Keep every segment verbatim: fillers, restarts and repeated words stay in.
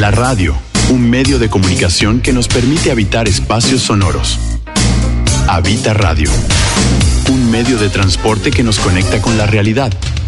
La radio, un medio de comunicación que nos permite habitar espacios sonoros. Habita Radio, un medio de transporte que nos conecta con la realidad.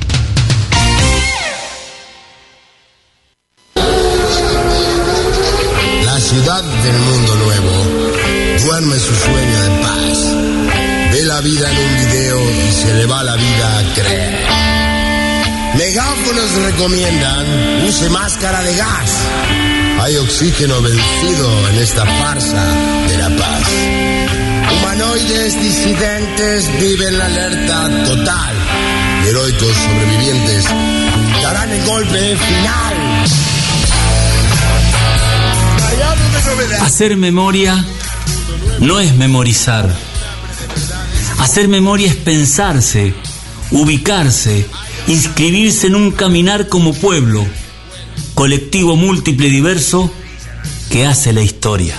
La ciudad del mundo nuevo duerme su sueño de paz. Ve la vida en un video y se le va la vida a creer. Megáfonos recomiendan use máscara de gas. Hay oxígeno vencido en esta farsa de la paz. Humanoides disidentes viven la alerta total. Heroicos sobrevivientes darán el golpe final. Hacer memoria no es memorizar. Hacer memoria es pensarse, ubicarse, inscribirse en un caminar como pueblo, colectivo múltiple y diverso que hace la historia.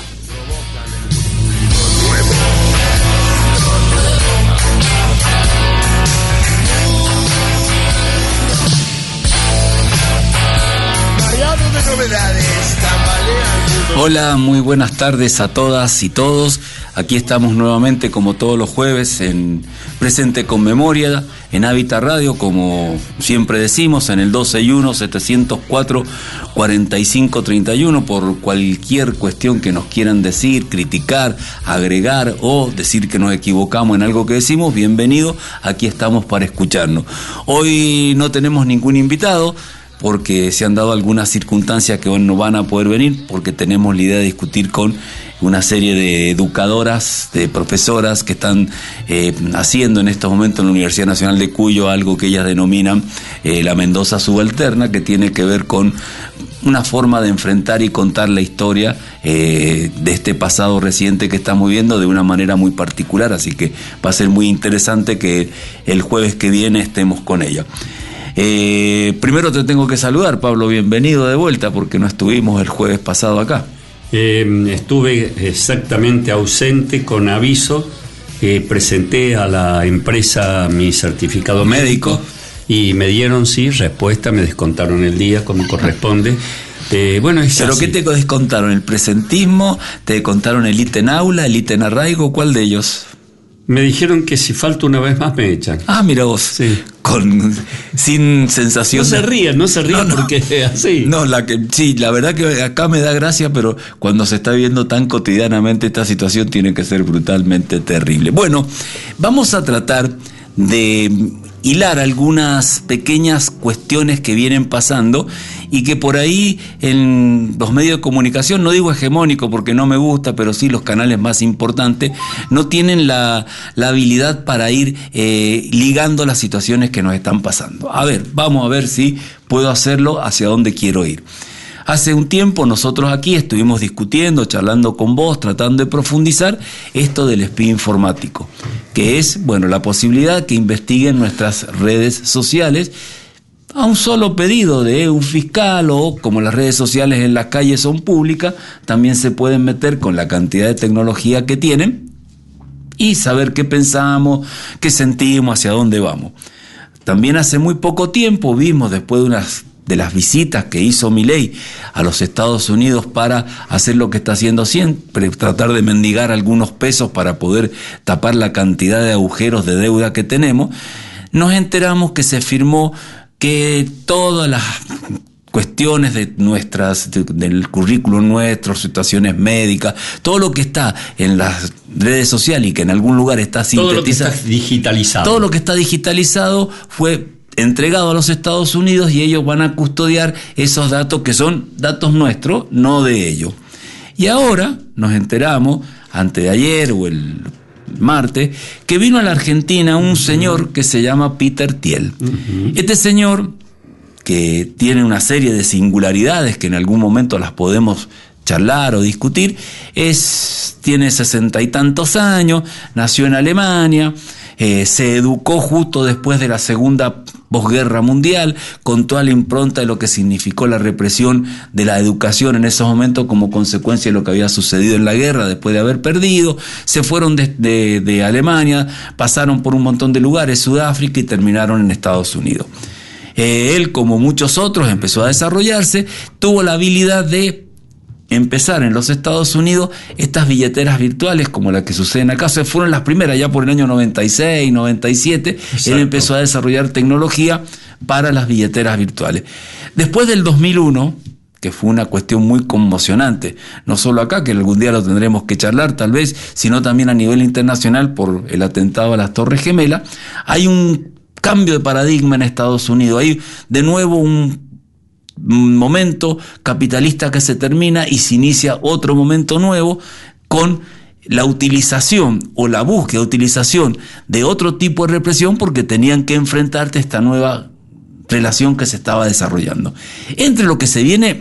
Hola, muy buenas tardes a todas y todos. Aquí estamos nuevamente como todos los jueves en Presente con Memoria, en Habita Radio, como siempre decimos, en el dos seis uno, setecientos cuatro, cuarenta y cinco treinta y uno, por cualquier cuestión que nos quieran decir, criticar, agregar o decir que nos equivocamos en algo que decimos, bienvenido, aquí estamos para escucharnos. Hoy no tenemos ningún invitado, porque se han dado algunas circunstancias que no van a poder venir, porque tenemos la idea de discutir con una serie de educadoras, de profesoras que están eh, haciendo en estos momentos en la Universidad Nacional de Cuyo algo que ellas denominan eh, la Mendoza Subalterna, que tiene que ver con una forma de enfrentar y contar la historia eh, de este pasado reciente que estamos viviendo de una manera muy particular, así que va a ser muy interesante que el jueves que viene estemos con ella. Eh, primero te tengo que saludar, Pablo, bienvenido de vuelta, porque no estuvimos el jueves pasado acá. Eh, estuve exactamente ausente con aviso, eh, presenté a la empresa mi certificado médico, médico y me dieron sí respuesta, me descontaron el día como corresponde. Eh, bueno, es ¿Pero así. qué te descontaron? ¿El presentismo? ¿Te descontaron el ítem aula, el ítem arraigo? ¿Cuál de ellos? Me dijeron que si falto una vez más me echan. Ah, mira vos, sí. Con, sin sensación. No se ríen, no se ríen no, no. porque es así. No, la que, sí, la verdad que acá me da gracia, pero cuando se está viendo tan cotidianamente esta situación tiene que ser brutalmente terrible. Bueno, vamos a tratar de hilar algunas pequeñas cuestiones que vienen pasando y que por ahí en los medios de comunicación, no digo hegemónico porque no me gusta, pero sí los canales más importantes, no tienen la, la habilidad para ir eh, ligando las situaciones que nos están pasando. A ver, vamos a ver si puedo hacerlo hacia dónde quiero ir. Hace un tiempo nosotros aquí estuvimos discutiendo, charlando con vos, tratando de profundizar esto del espía informático, que es, bueno, la posibilidad que investiguen nuestras redes sociales a un solo pedido de un fiscal, o como las redes sociales en las calles son públicas, también se pueden meter con la cantidad de tecnología que tienen y saber qué pensamos, qué sentimos, hacia dónde vamos. También hace muy poco tiempo vimos, después de unas de las visitas que hizo Milei a los Estados Unidos para hacer lo que está haciendo siempre, tratar de mendigar algunos pesos para poder tapar la cantidad de agujeros de deuda que tenemos, nos enteramos que se firmó que todas las cuestiones de nuestras, de, del currículum nuestro, situaciones médicas, todo lo que está en las redes sociales y que en algún lugar está sintetizado, todo lo que está digitalizado, todo lo que está digitalizado fue entregado a los Estados Unidos y ellos van a custodiar esos datos que son datos nuestros, no de ellos. Y ahora nos enteramos, antes de ayer o el martes, que vino a la Argentina un uh-huh. señor que se llama Peter Thiel. Uh-huh. Este señor, que tiene una serie de singularidades que en algún momento las podemos charlar o discutir, es, tiene sesenta y tantos años, nació en Alemania, eh, se educó justo después de la Segunda posguerra mundial, con toda la impronta de lo que significó la represión de la educación en esos momentos como consecuencia de lo que había sucedido en la guerra después de haber perdido. Se fueron de, de, de Alemania, pasaron por un montón de lugares, Sudáfrica, y terminaron en Estados Unidos. Eh, él, como muchos otros, empezó a desarrollarse, tuvo la habilidad de empezar en los Estados Unidos estas billeteras virtuales como la que sucede en acá. O sea, fueron las primeras, ya por el año noventa y seis, noventa y siete. Exacto. Él empezó a desarrollar tecnología para las billeteras virtuales. Después del dos mil uno, que fue una cuestión muy conmocionante, no solo acá, que algún día lo tendremos que charlar tal vez, sino también a nivel internacional por el atentado a las Torres Gemelas, hay un cambio de paradigma en Estados Unidos. Hay de nuevo un un momento capitalista que se termina y se inicia otro momento nuevo con la utilización o la búsqueda de utilización de otro tipo de represión, porque tenían que enfrentarte a esta nueva relación que se estaba desarrollando. Entre lo que se viene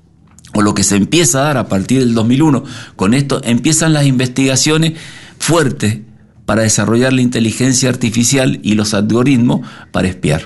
o lo que se empieza a dar a partir del dos mil uno, con esto empiezan las investigaciones fuertes para desarrollar la inteligencia artificial y los algoritmos para espiar.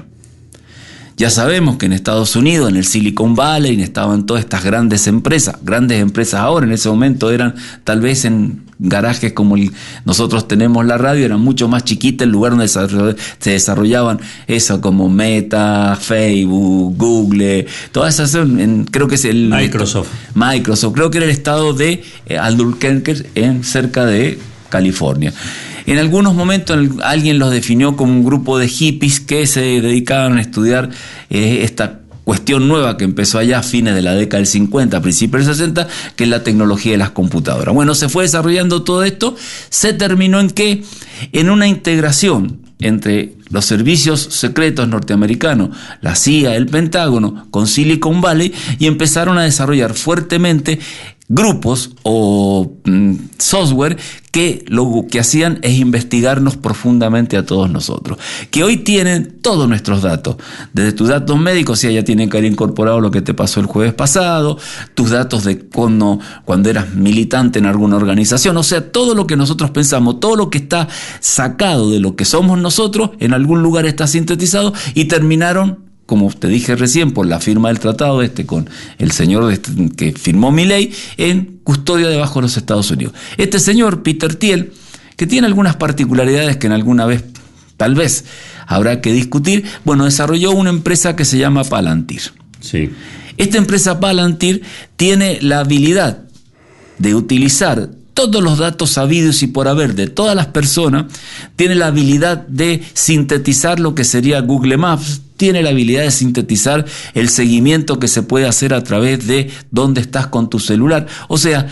Ya sabemos que en Estados Unidos, en el Silicon Valley, estaban todas estas grandes empresas, grandes empresas ahora, en ese momento eran tal vez en garajes como el, nosotros tenemos la radio, eran mucho más chiquitas, el lugar donde se desarrollaban eso, como Meta, Facebook, Google, todas esas son, en, creo que es el... Microsoft. Microsoft, creo que era el estado de eh, Albuquerque, en cerca de California. En algunos momentos alguien los definió como un grupo de hippies que se dedicaban a estudiar eh, esta cuestión nueva que empezó allá a fines de la década del cincuenta, principios del sesenta, que es la tecnología de las computadoras. Bueno, se fue desarrollando todo esto, se terminó en que en una integración entre los servicios secretos norteamericanos, la C I A, el Pentágono, con Silicon Valley, y empezaron a desarrollar fuertemente grupos o mm, software que lo que hacían es investigarnos profundamente a todos nosotros, que hoy tienen todos nuestros datos, desde tus datos médicos, si ya tienen que haber incorporado lo que te pasó el jueves pasado, tus datos de cuando, cuando eras militante en alguna organización, o sea, todo lo que nosotros pensamos, todo lo que está sacado de lo que somos nosotros, en algún lugar está sintetizado, y terminaron, como te dije recién, por la firma del tratado este con el señor este, que firmó mi ley, en custodia debajo de los Estados Unidos. Este señor, Peter Thiel, que tiene algunas particularidades que en alguna vez, tal vez, habrá que discutir, bueno, desarrolló una empresa que se llama Palantir. Sí. Esta empresa Palantir tiene la habilidad de utilizar todos los datos sabidos y por haber de todas las personas, tiene la habilidad de sintetizar lo que sería Google Maps, tiene la habilidad de sintetizar el seguimiento que se puede hacer a través de dónde estás con tu celular. O sea,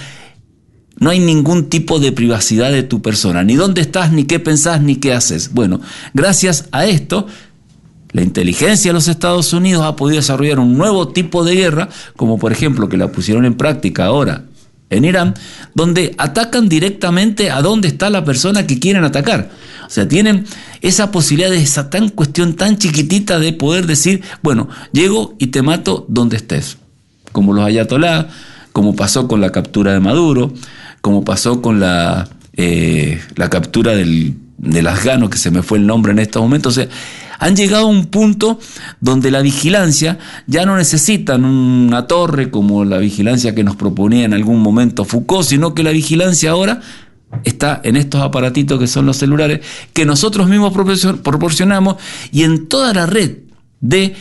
no hay ningún tipo de privacidad de tu persona, ni dónde estás, ni qué pensás, ni qué haces. Bueno, gracias a esto, la inteligencia de los Estados Unidos ha podido desarrollar un nuevo tipo de guerra, como por ejemplo que la pusieron en práctica ahora en Irán, donde atacan directamente a dónde está la persona que quieren atacar. O sea, tienen esa posibilidad de esa tan cuestión tan chiquitita de poder decir, bueno, llego y te mato donde estés. Como los ayatolás, como pasó con la captura de Maduro, como pasó con la, eh, la captura del, del afgano, que se me fue el nombre en estos momentos. O sea, han llegado a un punto donde la vigilancia ya no necesitan una torre como la vigilancia que nos proponía en algún momento Foucault, sino que la vigilancia ahora está en estos aparatitos que son los celulares, que nosotros mismos proporcionamos, y en toda la red de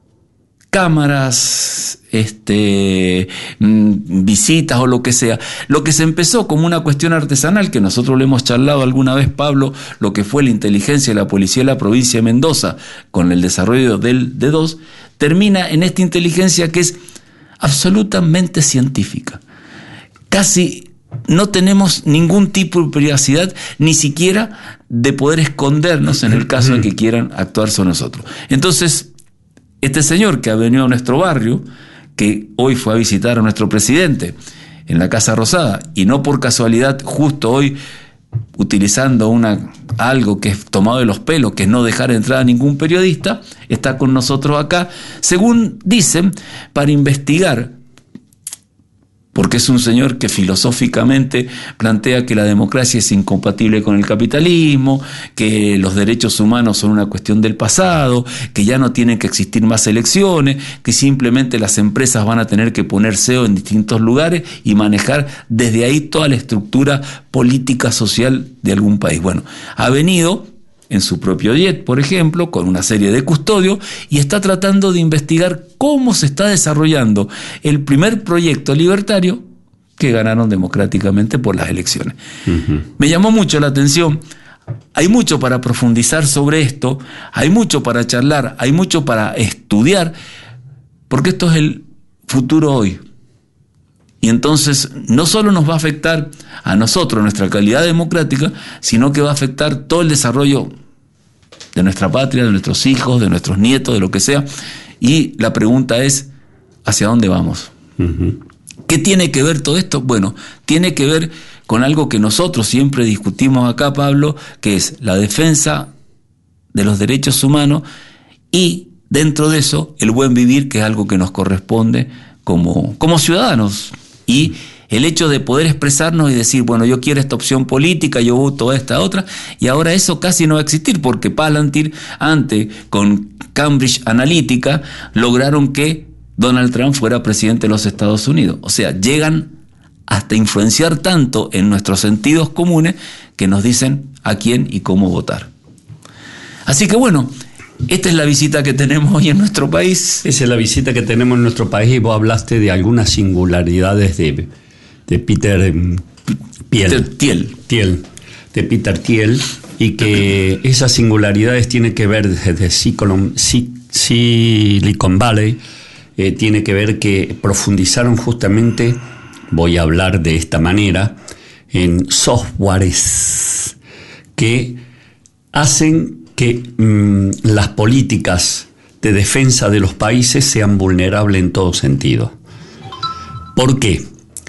cámaras, este, visitas o lo que sea. Lo que se empezó como una cuestión artesanal, que nosotros le hemos charlado alguna vez, Pablo, lo que fue la inteligencia de la policía de la provincia de Mendoza con el desarrollo del D dos, termina en esta inteligencia que es absolutamente científica. Casi no tenemos ningún tipo de privacidad, ni siquiera de poder escondernos en el caso de que quieran actuar sobre nosotros. Entonces, este señor que ha venido a nuestro barrio, que hoy fue a visitar a nuestro presidente en la Casa Rosada, y no por casualidad, justo hoy, utilizando una, algo que es tomado de los pelos, que es no dejar entrar a ningún periodista, está con nosotros acá, según dicen, para investigar, porque es un señor que filosóficamente plantea que la democracia es incompatible con el capitalismo, que los derechos humanos son una cuestión del pasado, que ya no tienen que existir más elecciones, que simplemente las empresas van a tener que poner C E O en distintos lugares y manejar desde ahí toda la estructura política social de algún país. Bueno, ha venido en su propio jet, por ejemplo, con una serie de custodios, y está tratando de investigar cómo se está desarrollando el primer proyecto libertario que ganaron democráticamente por las elecciones. Uh-huh. Me llamó mucho la atención. Hay mucho para profundizar sobre esto, hay mucho para charlar, hay mucho para estudiar, porque esto es el futuro hoy. Y entonces no solo nos va a afectar a nosotros, nuestra calidad democrática, sino que va a afectar todo el desarrollo de nuestra patria, de nuestros hijos, de nuestros nietos, de lo que sea. Y la pregunta es, ¿hacia dónde vamos? Uh-huh. ¿Qué tiene que ver todo esto? Bueno, tiene que ver con algo que nosotros siempre discutimos acá, Pablo, que es la defensa de los derechos humanos y dentro de eso el buen vivir, que es algo que nos corresponde como, como ciudadanos. Y el hecho de poder expresarnos y decir, bueno, yo quiero esta opción política, yo voto a esta otra, y ahora eso casi no va a existir, porque Palantir, antes, con Cambridge Analytica, lograron que Donald Trump fuera presidente de los Estados Unidos. O sea, llegan hasta influenciar tanto en nuestros sentidos comunes que nos dicen a quién y cómo votar. Así que bueno, esta es la visita que tenemos hoy en nuestro país. Esa es la visita que tenemos en nuestro país y vos hablaste de algunas singularidades de, de Peter Thiel. Peter Thiel. Thiel. De Peter Thiel, y que esas singularidades tienen que ver desde Silicon, Silicon Valley, eh, tiene que ver que profundizaron justamente, voy a hablar de esta manera, en softwares que hacen que mmm, las políticas de defensa de los países sean vulnerables en todo sentido. ¿Por qué?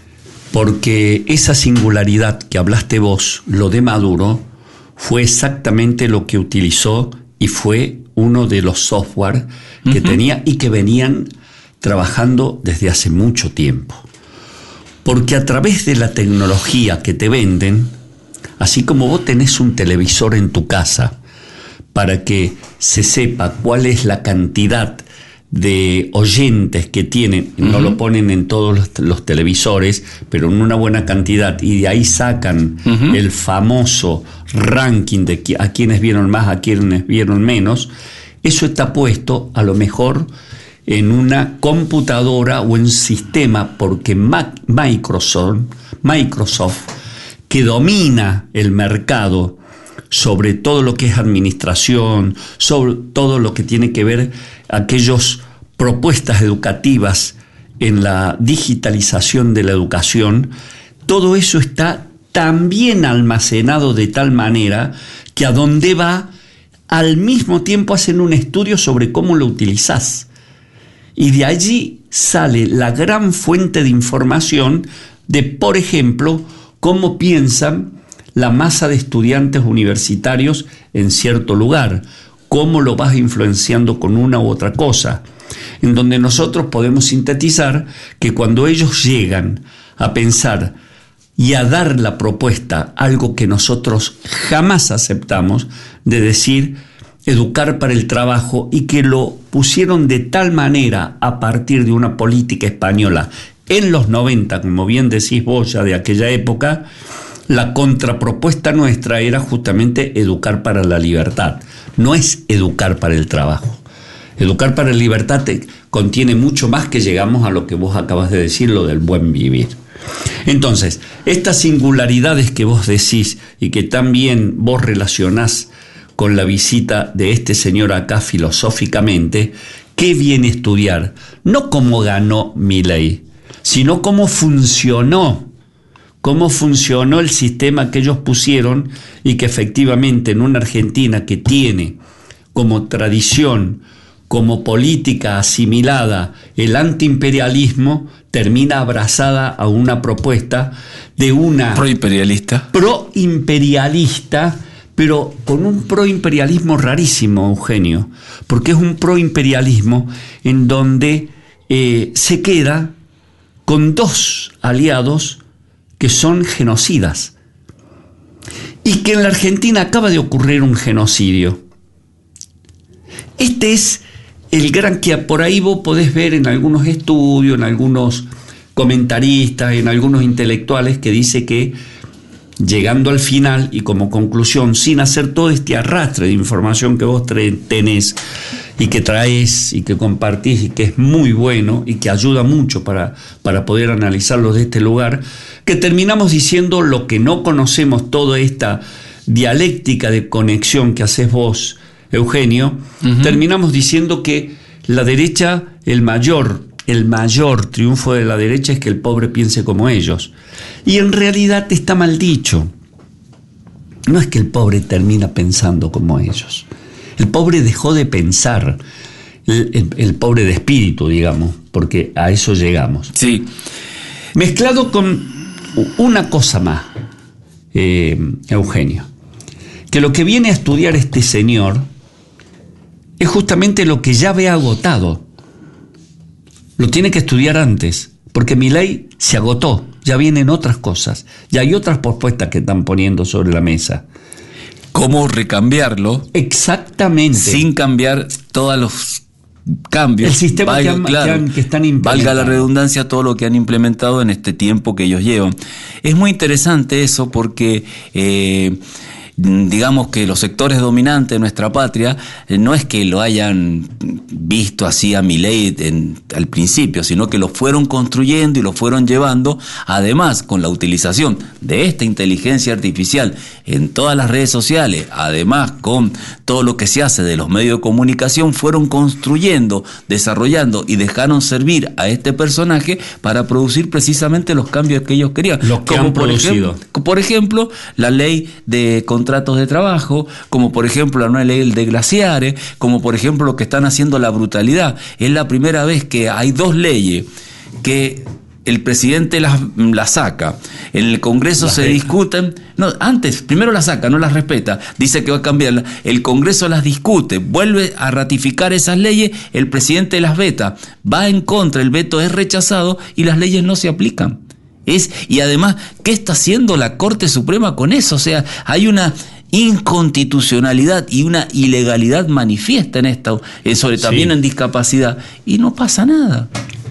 Porque esa singularidad que hablaste vos, lo de Maduro, fue exactamente lo que utilizó y fue uno de los software que uh-huh. tenía y que venían trabajando desde hace mucho tiempo. Porque a través de la tecnología que te venden, así como vos tenés un televisor en tu casa, para que se sepa cuál es la cantidad de oyentes que tienen, uh-huh. no lo ponen en todos los, los televisores, pero en una buena cantidad, y de ahí sacan uh-huh. el famoso ranking de qui- a quienes vieron más, a quienes vieron menos. Eso está puesto a lo mejor en una computadora o en un sistema, porque Mac- Microsoft, Microsoft, que domina el mercado sobre todo lo que es administración, sobre todo lo que tiene que ver aquellas propuestas educativas en la digitalización de la educación, todo eso está tan bien almacenado de tal manera que a donde va, al mismo tiempo hacen un estudio sobre cómo lo utilizás. Y de allí sale la gran fuente de información de, por ejemplo, cómo piensan la masa de estudiantes universitarios en cierto lugar, cómo lo vas influenciando con una u otra cosa, en donde nosotros podemos sintetizar que cuando ellos llegan a pensar y a dar la propuesta, algo que nosotros jamás aceptamos, de decir educar para el trabajo, y que lo pusieron de tal manera a partir de una política española en los noventa, como bien decís vos ya de aquella época, la contrapropuesta nuestra era justamente educar para la libertad, no es educar para el trabajo. Educar para la libertad te contiene mucho más, que llegamos a lo que vos acabas de decir, lo del buen vivir. Entonces, estas singularidades que vos decís y que también vos relacionás con la visita de este señor acá filosóficamente, ¿qué viene a estudiar? No cómo ganó Milei, sino cómo funcionó. Cómo funcionó el sistema que ellos pusieron, y que efectivamente en una Argentina que tiene como tradición, como política asimilada el antiimperialismo, termina abrazada a una propuesta de una proimperialista. Proimperialista, pero con un proimperialismo rarísimo, Eugenio, porque es un proimperialismo en donde eh, se queda con dos aliados que son genocidas, y que en la Argentina acaba de ocurrir un genocidio. Este es el gran, que por ahí vos podés ver en algunos estudios, en algunos comentaristas, en algunos intelectuales, que dice que llegando al final y como conclusión, sin hacer todo este arrastre de información que vos tenés y que traes y que compartís y que es muy bueno y que ayuda mucho para, para poder analizarlo de este lugar, que terminamos diciendo lo que no conocemos, toda esta dialéctica de conexión que haces vos, Eugenio, uh-huh. terminamos diciendo que la derecha, el mayor, el mayor triunfo de la derecha es que el pobre piense como ellos. Y en realidad está mal dicho. No es que el pobre termina pensando como ellos. El pobre dejó de pensar, el, el, el pobre de espíritu, digamos, porque a eso llegamos. Sí. Mezclado con una cosa más, eh, Eugenio, que lo que viene a estudiar este señor es justamente lo que ya ve agotado. Lo tiene que estudiar antes, porque Milei se agotó, ya vienen otras cosas, ya hay otras propuestas que están poniendo sobre la mesa. ¿Cómo recambiarlo? Exactamente. Sin cambiar todos los cambios. El sistema valga, que, han, claro, que, han, que están implementando. Valga la redundancia, todo lo que han implementado en este tiempo que ellos llevan. Es muy interesante eso porque... Eh, digamos que los sectores dominantes de nuestra patria eh, no es que lo hayan visto así a Milei en, al principio, sino que lo fueron construyendo y lo fueron llevando, además con la utilización de esta inteligencia artificial en todas las redes sociales, además con todo lo que se hace de los medios de comunicación, fueron construyendo, desarrollando y dejaron servir a este personaje para producir precisamente los cambios que ellos querían. Los que como han por producido. Ejemplo, por ejemplo, la ley de contratos de trabajo, como por ejemplo la nueva ley de glaciares, como por ejemplo lo que están haciendo la brutalidad. Es la primera vez que hay dos leyes que el presidente las, las saca, en el Congreso las se deja. discuten, no, antes, primero las saca, no las respeta, dice que va a cambiarlas, el Congreso las discute, vuelve a ratificar esas leyes, el presidente las veta, va en contra, el veto es rechazado y las leyes no se aplican. Es, y además, ¿qué está haciendo la Corte Suprema con eso? O sea, hay una inconstitucionalidad y una ilegalidad manifiesta en esto, eh, sobre también sí. en discapacidad, y no pasa nada.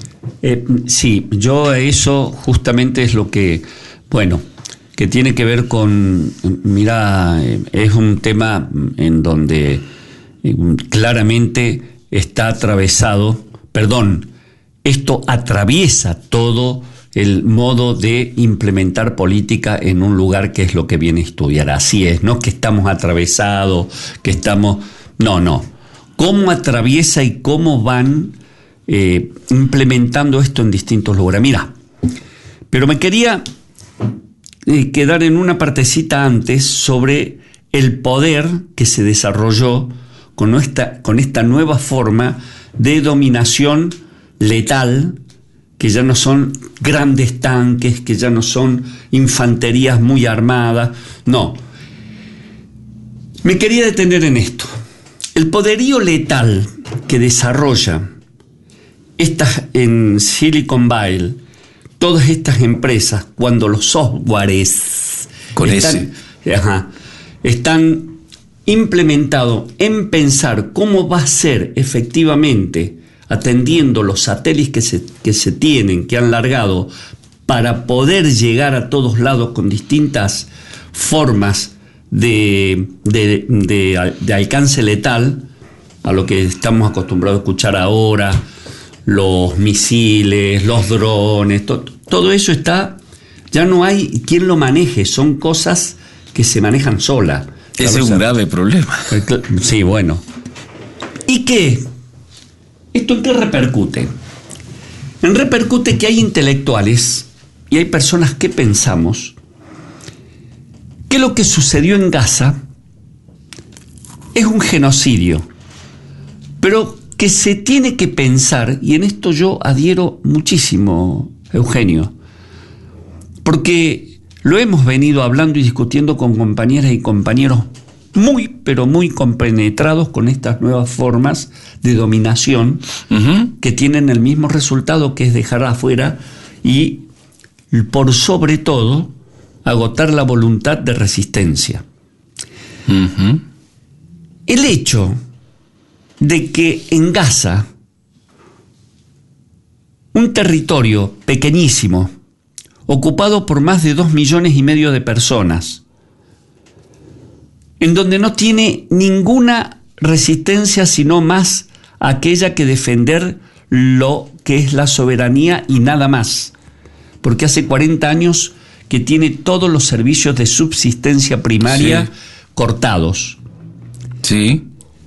Eh, sí, yo eso justamente es lo que, bueno, que tiene que ver con, mira, eh, es un tema en donde eh, claramente está atravesado, perdón, esto atraviesa todo el modo de implementar política en un lugar que es lo que viene a estudiar. Así es, no que estamos atravesados, que estamos... No, no. ¿Cómo atraviesa y cómo van eh, implementando esto en distintos lugares? Mira, pero me quería eh, quedar en una partecita antes sobre el poder que se desarrolló con esta, con esta nueva forma de dominación letal, que ya no son grandes tanques, que ya no son infanterías muy armadas, no. Me quería detener en esto. El poderío letal que desarrolla estas, en Silicon Valley, todas estas empresas, cuando los softwares Con están, ese. Ajá, están implementados en pensar cómo va a ser efectivamente atendiendo los satélites que se, que se tienen, que han largado, para poder llegar a todos lados con distintas formas de, de, de, de alcance letal, a lo que estamos acostumbrados a escuchar ahora, los misiles, los drones, to, todo eso está, ya no hay quien lo maneje, son cosas que se manejan solas. Ese es un grave problema. Sí, bueno. ¿Y qué? ¿Esto en qué repercute? En repercute que hay intelectuales y hay personas que pensamos que lo que sucedió en Gaza es un genocidio, pero que se tiene que pensar, y en esto yo adhiero muchísimo, Eugenio, porque lo hemos venido hablando y discutiendo con compañeras y compañeros muy, pero muy compenetrados con estas nuevas formas de dominación, uh-huh, que tienen el mismo resultado, que es dejar afuera y, por sobre todo, agotar la voluntad de resistencia. Uh-huh. El hecho de que en Gaza, un territorio pequeñísimo, ocupado por más de dos millones y medio de personas, en donde no tiene ninguna resistencia sino más aquella que defender lo que es la soberanía y nada más, porque hace cuarenta años que tiene todos los servicios de subsistencia primaria sí. cortados. Sí.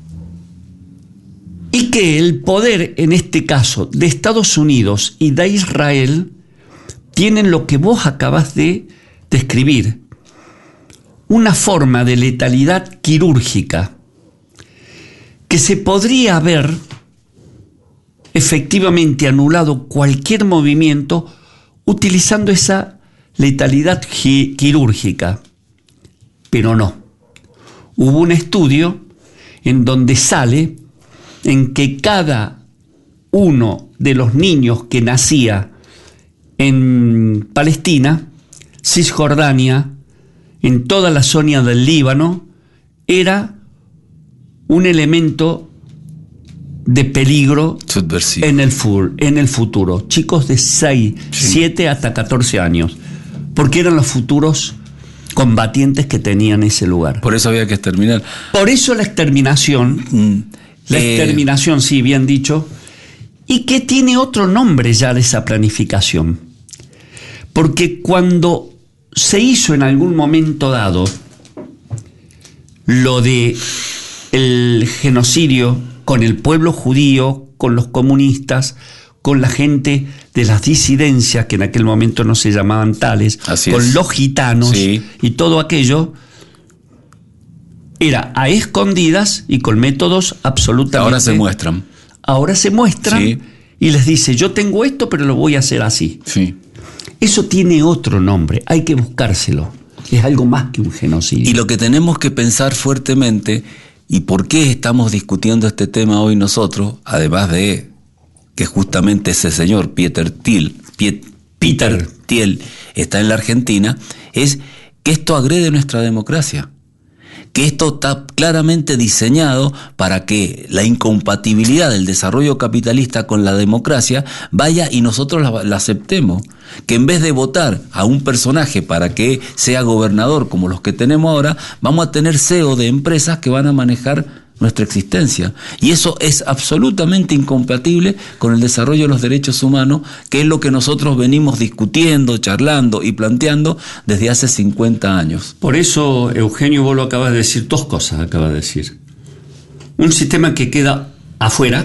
Y que el poder, en este caso, de Estados Unidos y de Israel, tienen lo que vos acabas de describir, una forma de letalidad quirúrgica que se podría haber efectivamente anulado cualquier movimiento utilizando esa letalidad gi- quirúrgica. Pero no. Hubo un estudio en donde sale en que cada uno de los niños que nacía en Palestina, Cisjordania, en toda la zona del Líbano, era un elemento de peligro subversivo en el, fu- en el futuro. Chicos de seis, sí. siete hasta catorce años, porque eran los futuros combatientes que tenían ese lugar. Por eso había que exterminar. Por eso la exterminación, mm. la eh. exterminación, sí, bien dicho, y que tiene otro nombre ya de esa planificación. Porque cuando se hizo en algún momento dado lo de el genocidio con el pueblo judío, con los comunistas, con la gente de las disidencias, que en aquel momento no se llamaban tales, Así con es. los gitanos sí. y todo aquello, era a escondidas y con métodos absolutamente... Ahora se muestran. Ahora se muestran sí. y les dice, yo tengo esto, pero lo voy a hacer así. Sí. Eso tiene otro nombre, hay que buscárselo. Es algo más que un genocidio. Y lo que tenemos que pensar fuertemente, y por qué estamos discutiendo este tema hoy nosotros, además de que justamente ese señor, Peter Thiel, Piet, Peter Thiel, está en la Argentina, es que esto agrede nuestra democracia. Que esto está claramente diseñado para que la incompatibilidad del desarrollo capitalista con la democracia vaya y nosotros la, la aceptemos. Que en vez de votar a un personaje para que sea gobernador como los que tenemos ahora, vamos a tener C E O de empresas que van a manejar nuestra existencia. Y eso es absolutamente incompatible con el desarrollo de los derechos humanos, que es lo que nosotros venimos discutiendo, charlando y planteando desde hace cincuenta años. Por eso, Eugenio, vos lo acabas de decir, dos cosas acabas de decir. Un sistema que queda afuera,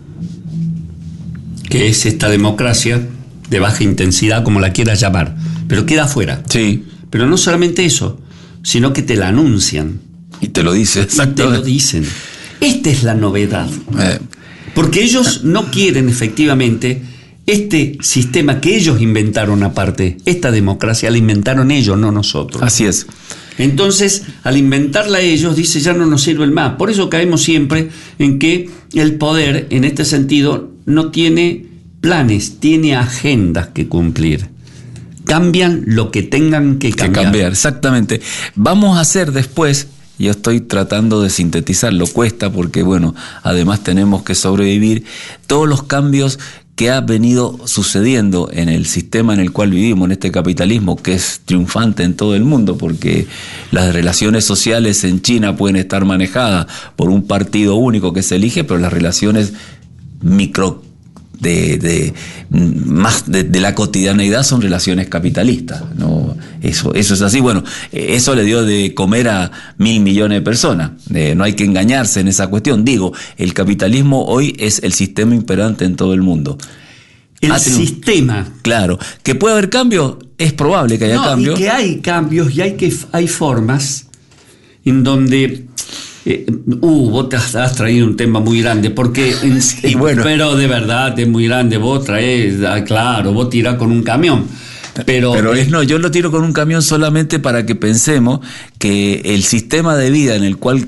que es esta democracia de baja intensidad, como la quieras llamar, pero queda afuera. Sí. Pero no solamente eso, sino que te la anuncian. Y te lo dice, exactamente. Te lo dicen. Esta es la novedad. Eh. Porque ellos no quieren efectivamente este sistema que ellos inventaron aparte. Esta democracia la inventaron ellos, no nosotros. Así es. Entonces, al inventarla ellos, dice, ya no nos sirve el más. Por eso caemos siempre en que el poder, en este sentido, no tiene planes, tiene agendas que cumplir. Cambian lo que tengan que cambiar. Que cambiar, exactamente. Vamos a hacer después... Yo estoy tratando de sintetizarlo, cuesta porque, bueno, además tenemos que sobrevivir. Todos los cambios que ha venido sucediendo en el sistema en el cual vivimos, en este capitalismo que es triunfante en todo el mundo, porque las relaciones sociales en China pueden estar manejadas por un partido único que se elige, pero las relaciones micro de, de más de, de la cotidianeidad son relaciones capitalistas, ¿no? Eso, eso es así. Bueno, eso le dio de comer a mil millones de personas. Eh, no hay que engañarse en esa cuestión. Digo, el capitalismo hoy es el sistema imperante en todo el mundo. El sistema. Claro. ¿Que puede haber cambios? Es probable que haya no, cambios. Y que hay cambios y hay, que, hay formas en donde... Eh, uh, vos te has, has traído un tema muy grande, porque en, sí, bueno. pero de verdad es muy grande. Vos traes, ah, claro, vos tirás con un camión. Pero, pero es no, yo lo tiro con un camión solamente para que pensemos que el sistema de vida en el cual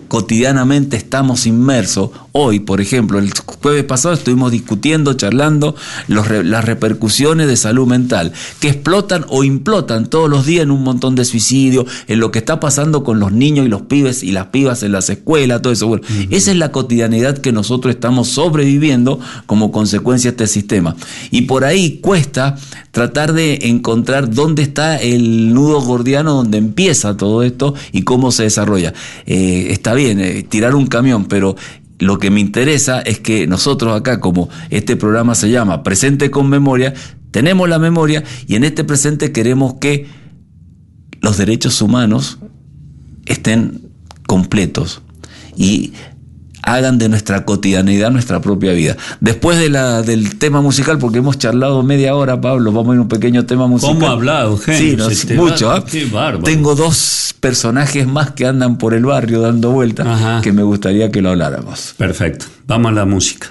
cotidianamente estamos inmersos. Hoy, por ejemplo, el jueves pasado estuvimos discutiendo, charlando los, las repercusiones de salud mental que explotan o implotan todos los días en un montón de suicidios, en lo que está pasando con los niños y los pibes y las pibas en las escuelas, todo eso. Bueno, uh-huh. Esa es la cotidianidad que nosotros estamos sobreviviendo como consecuencia de este sistema. Y por ahí cuesta tratar de encontrar dónde está el nudo gordiano donde empieza todo esto y cómo se desarrolla. Eh, está bien, eh, tirar un camión, pero lo que me interesa es que nosotros acá, como este programa se llama Presente con Memoria, tenemos la memoria y en este presente queremos que los derechos humanos estén completos y hagan de nuestra cotidianidad nuestra propia vida. Después de la, del tema musical, porque hemos charlado media hora, Pablo, vamos a ir a un pequeño tema musical. ¿Cómo ha hablado, Eugenio? Sí, no, mucho. ¿eh? Qué bárbaro. Tengo dos personajes más que andan por el barrio dando vueltas. Ajá. Que me gustaría que lo habláramos. Perfecto. Vamos a la música.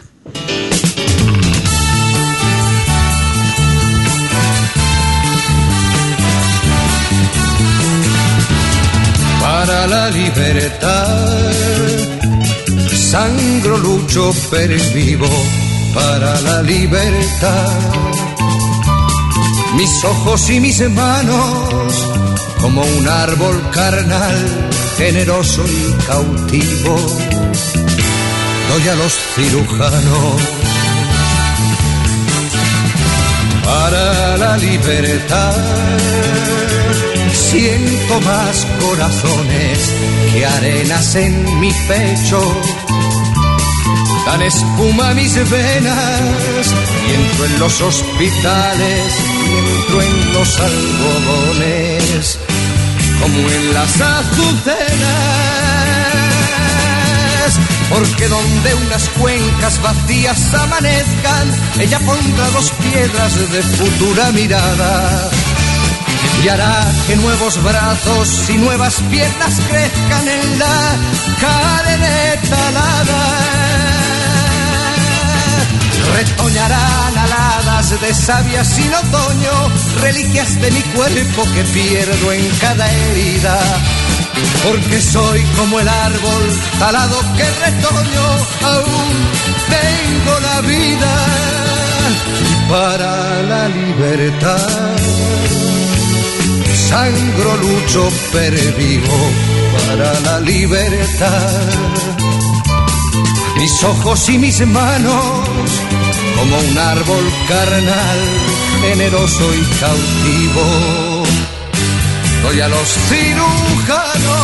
Para la libertad sangro, lucho, pervivo para la libertad. Mis ojos y mis manos, como un árbol carnal, generoso y cautivo, doy a los cirujanos. Para la libertad siento más corazones que arenas en mi pecho. Dan espuma a mis venas y entro en los hospitales y entro en los algodones como en las azucenas. Porque donde unas cuencas vacías amanezcan, ella pondrá dos piedras de futura mirada y hará que nuevos brazos y nuevas piernas crezcan en la cadena alada. Retoñarán aladas de savia sin otoño, reliquias de mi cuerpo que pierdo en cada herida. Porque soy como el árbol talado que retoño, aún tengo la vida para la libertad. Sangro, lucho, pervivo para la libertad. Mis ojos y mis manos, como un árbol carnal, generoso y cautivo, doy a los cirujanos.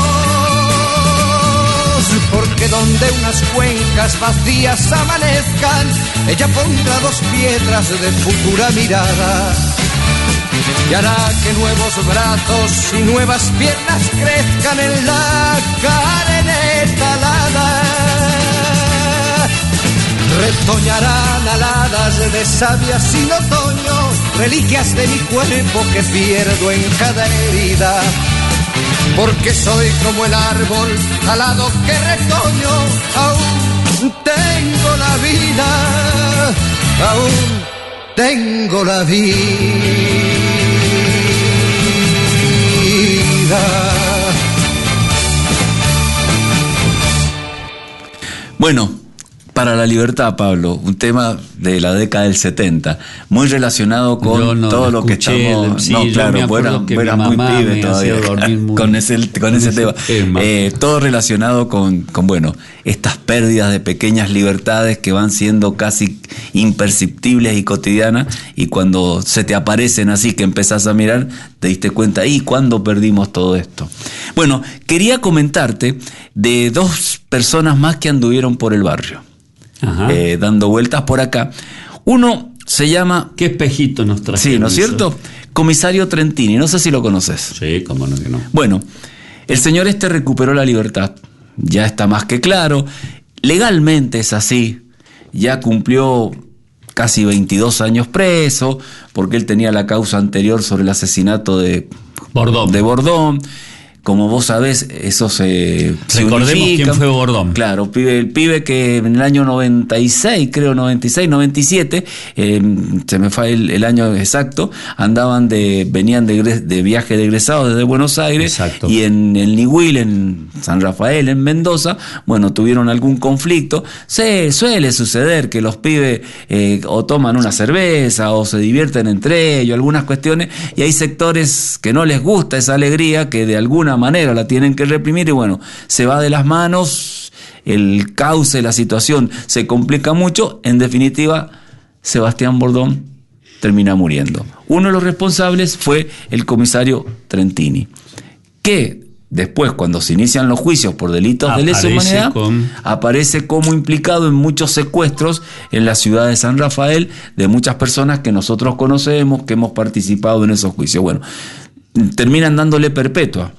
Porque donde unas cuencas vacías amanezcan, ella pondrá dos piedras de futura mirada y hará que nuevos brazos y nuevas piernas crezcan en la careneta alada. Retoñarán aladas de savia sin otoño, reliquias de mi cuerpo que pierdo en cada herida. Porque soy como el árbol talado que retoño, aún tengo la vida, aún tengo la vida. Bueno, para la libertad, Pablo, un tema de la década del setenta, muy relacionado con no todo lo que estamos... Sí, no, claro, fuera, fuera muy pibe todavía muy... con ese, con ese tema. Eh, todo relacionado con, con, bueno, estas pérdidas de pequeñas libertades que van siendo casi imperceptibles y cotidianas, y cuando se te aparecen así que empezás a mirar, te diste cuenta, ¿y cuándo perdimos todo esto? Bueno, quería comentarte de dos personas más que anduvieron por el barrio. Eh, dando vueltas por acá. Uno se llama... ¿Qué espejito nos trae? Sí, ¿no es cierto? Comisario Trentini, no sé si lo conoces. Sí, cómo no que no. Bueno, el señor este recuperó la libertad, ya está más que claro, legalmente es así, ya cumplió casi veintidós años preso, porque él tenía la causa anterior sobre el asesinato de Bordón. de Bordón. como vos sabés, eso se, se Recordemos unifica. quién fue Bordón. Claro, pibe, el pibe que en el año noventa y seis, creo noventa y seis, noventa y siete, eh, se me fue el, el año exacto, andaban de, venían de, de viaje de egresados desde Buenos Aires. Exacto. Y en el Niwil, en San Rafael, en Mendoza, bueno, tuvieron algún conflicto. Se suele suceder que los pibes eh, o toman una cerveza o se divierten entre ellos, algunas cuestiones, y hay sectores que no les gusta esa alegría, que de alguna manera la tienen que reprimir y bueno, se va de las manos, el cauce, la situación se complica mucho. En definitiva, Sebastián Bordón termina muriendo. Uno de los responsables fue el comisario Trentini, que después, cuando se inician los juicios por delitos de lesa humanidad, con... aparece como implicado en muchos secuestros en la ciudad de San Rafael de muchas personas que nosotros conocemos, que hemos participado en esos juicios. Bueno, terminan dándole perpetua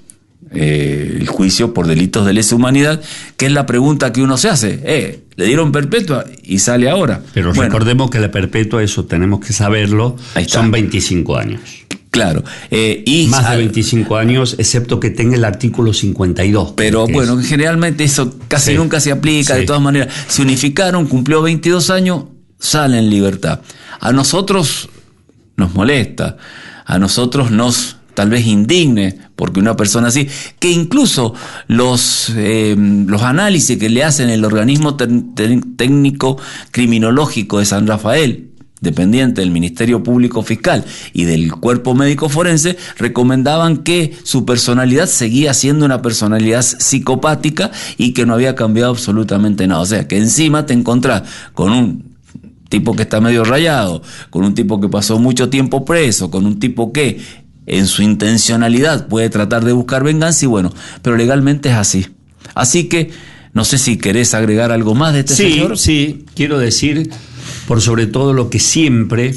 eh, el juicio por delitos de lesa humanidad, que es la pregunta que uno se hace. Eh, le dieron perpetua y sale ahora. Pero bueno, recordemos que la perpetua, eso tenemos que saberlo, son veinticinco años. Claro. Eh, y más de veinticinco años, excepto que tenga el artículo cincuenta y dos. Pero bueno, es. generalmente eso casi sí. nunca se aplica, sí. de todas maneras. Se unificaron, cumplió veintidós años, sale en libertad. A nosotros nos molesta, a nosotros nos tal vez indigne, porque una persona así, que incluso los, eh, los análisis que le hacen el organismo te- te- técnico criminológico de San Rafael, dependiente del Ministerio Público Fiscal y del Cuerpo Médico Forense, recomendaban que su personalidad seguía siendo una personalidad psicopática y que no había cambiado absolutamente nada. O sea, que encima te encontrás con un tipo que está medio rayado, con un tipo que pasó mucho tiempo preso, con un tipo que en su intencionalidad puede tratar de buscar venganza y bueno, pero legalmente es así. Así que, no sé si querés agregar algo más de este sí, señor. Sí, quiero decir, por sobre todo lo que siempre,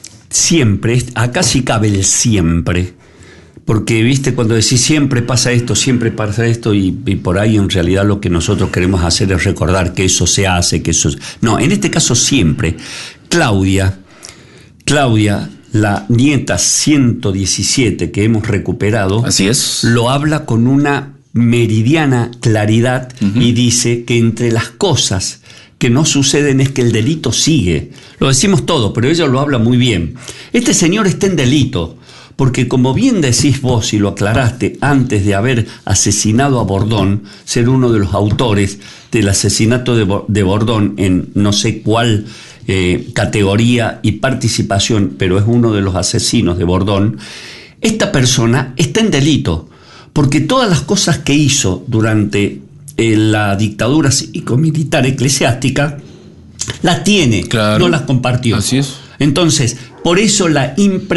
siempre, acá sí cabe el siempre, porque, viste, cuando decís siempre pasa esto, siempre pasa esto, y, y por ahí en realidad lo que nosotros queremos hacer es recordar que eso se hace, que eso... No, en este caso siempre. Claudia, Claudia... la nieta ciento diecisiete que hemos recuperado, así es, lo habla con una meridiana claridad, uh-huh. y dice que entre las cosas que no suceden es que el delito sigue. Lo decimos todo, pero ella lo habla muy bien. Este señor está en delito, porque como bien decís vos y lo aclaraste antes de haber asesinado a Bordón, ser uno de los autores del asesinato de, de Bordón en no sé cuál Eh, categoría y participación, pero es uno de los asesinos de Bordón, esta persona está en delito, porque todas las cosas que hizo durante eh, la dictadura cívico-militar eclesiástica, las tiene, claro. no las compartió. Así es. Entonces, por eso la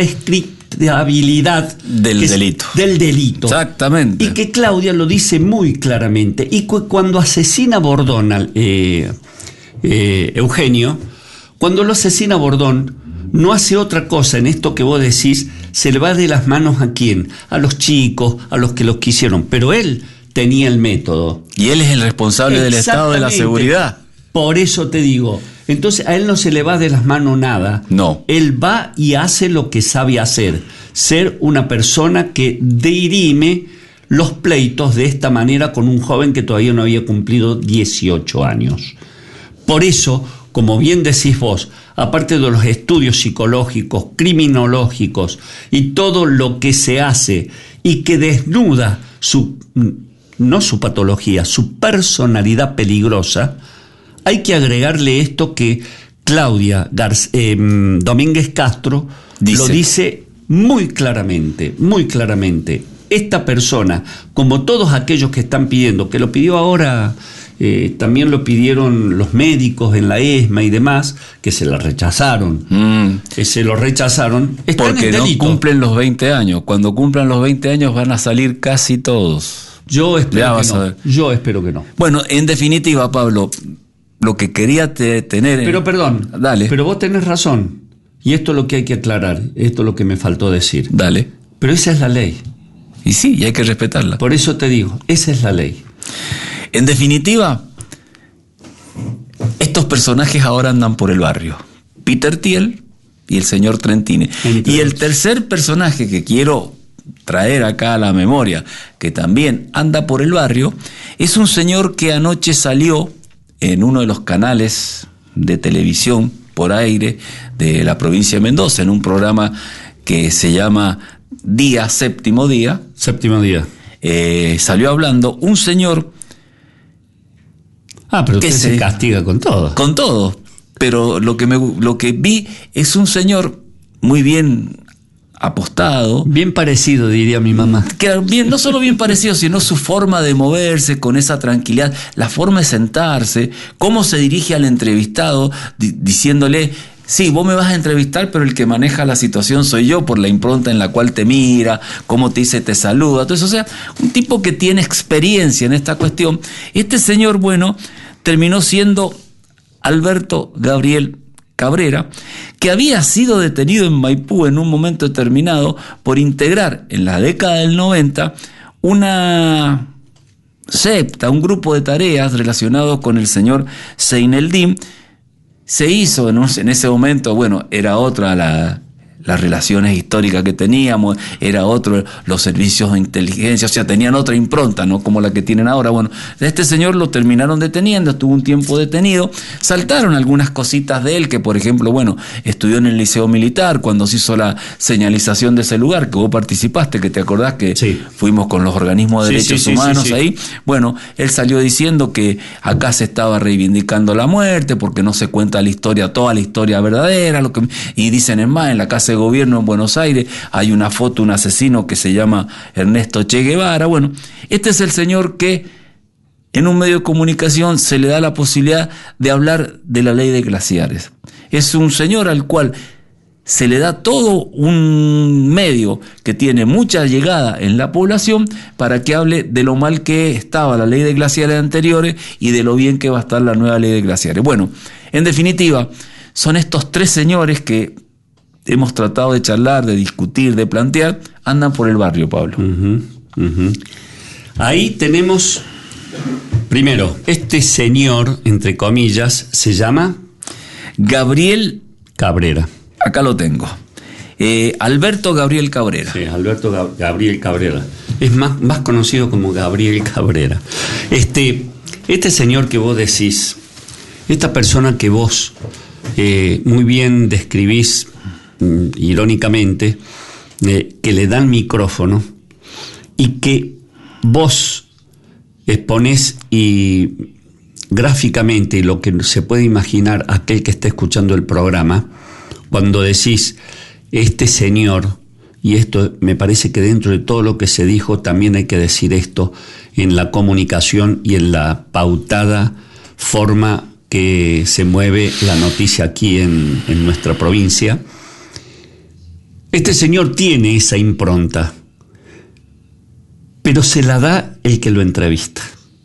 imprescriptibilidad del delito. Del delito. Exactamente. Y que Claudia lo dice muy claramente. Y cu- cuando asesina a Bordón, al, eh, eh, Eugenio, Cuando lo asesina Bordón, no hace otra cosa en esto que vos decís, se le va de las manos a quién, a los chicos, a los que los quisieron, pero él tenía el método. Y él es el responsable del Estado de la Seguridad. Por eso te digo, entonces a él no se le va de las manos nada. No. Él va y hace lo que sabe hacer, ser una persona que dirime los pleitos de esta manera con un joven que todavía no había cumplido dieciocho años. Por eso, como bien decís vos, aparte de los estudios psicológicos, criminológicos y todo lo que se hace y que desnuda su, no su patología, su personalidad peligrosa, hay que agregarle esto que Claudia Garc- eh, Domínguez Castro dice. Lo dice muy claramente, muy claramente. Esta persona, como todos aquellos que están pidiendo, que lo pidió ahora... Eh, también lo pidieron los médicos en la ESMA y demás, que se la rechazaron. Mm. Que se lo rechazaron. Están Porque en no delito. cumplen los veinte años. Cuando cumplan los veinte años van a salir casi todos. Yo espero que no. Yo espero que no. Bueno, en definitiva, Pablo, lo que quería te, tener... Pero perdón. Dale. Pero vos tenés razón. Y esto es lo que hay que aclarar. Esto es lo que me faltó decir. Dale. Pero esa es la ley. Y sí, y hay que respetarla. Por eso te digo, esa es la ley. En definitiva, estos personajes ahora andan por el barrio. Peter Thiel y el señor Trentini. Entonces. Y el tercer personaje que quiero traer acá a la memoria, que también anda por el barrio, es un señor que anoche salió en uno de los canales de televisión por aire de la provincia de Mendoza, en un programa que se llama Día, Séptimo Día. Séptimo Día. Eh, salió hablando un señor... Ah, pero que usted se, se castiga con todo. Con todo. Pero lo que, me, lo que vi es un señor muy bien apostado. Bien parecido, diría mi mamá. Que bien, no solo bien parecido, sino su forma de moverse con esa tranquilidad, la forma de sentarse, cómo se dirige al entrevistado, di- diciéndole, sí, vos me vas a entrevistar, pero el que maneja la situación soy yo, por la impronta en la cual te mira, cómo te dice, te saluda. Entonces, o sea, un tipo que tiene experiencia en esta cuestión. Este señor, bueno, terminó siendo Alberto Gabriel Cabrera, que había sido detenido en Maipú en un momento determinado por integrar en la década del noventa una secta, un grupo de tareas relacionados con el señor Seineldín. Se hizo en, un, en ese momento, bueno, era otra la... las relaciones históricas que teníamos, era otro los servicios de inteligencia, o sea, tenían otra impronta, no como la que tienen ahora. Bueno, este señor lo terminaron deteniendo, estuvo un tiempo detenido, saltaron algunas cositas de él, que por ejemplo, bueno, estudió en el Liceo Militar, cuando se hizo la señalización de ese lugar, que vos participaste, que te acordás que sí. fuimos con los organismos de derechos sí, sí, humanos sí, sí, sí. ahí, bueno, él salió diciendo que acá se estaba reivindicando la muerte, porque no se cuenta la historia, toda la historia verdadera, lo que, y dicen, es más, en la casa de gobierno en Buenos Aires hay una foto de un asesino que se llama Ernesto Che Guevara. Bueno, este es el señor que en un medio de comunicación se le da la posibilidad de hablar de la ley de glaciares. Es un señor al cual se le da todo un medio que tiene mucha llegada en la población para que hable de lo mal que estaba la ley de glaciares anteriores y de lo bien que va a estar la nueva ley de glaciares. Bueno, en definitiva, son estos tres señores que hemos tratado de charlar, de discutir, de plantear, andan por el barrio, Pablo. Uh-huh, uh-huh. Ahí tenemos, primero, este señor, entre comillas, se llama Gabriel Cabrera. Acá lo tengo. Eh, Alberto Gabriel Cabrera. Sí, Alberto Gab- Gabriel Cabrera. Es más, más conocido como Gabriel Cabrera. Este, este señor que vos decís, esta persona que vos eh, muy bien describís, irónicamente, eh, que le dan micrófono y que vos exponés y gráficamente lo que se puede imaginar aquel que está escuchando el programa, cuando decís este señor, y esto me parece que dentro de todo lo que se dijo también hay que decir esto en la comunicación y en la pautada forma que se mueve la noticia aquí en, en nuestra provincia. Este señor tiene esa impronta, pero se la da el que lo entrevista.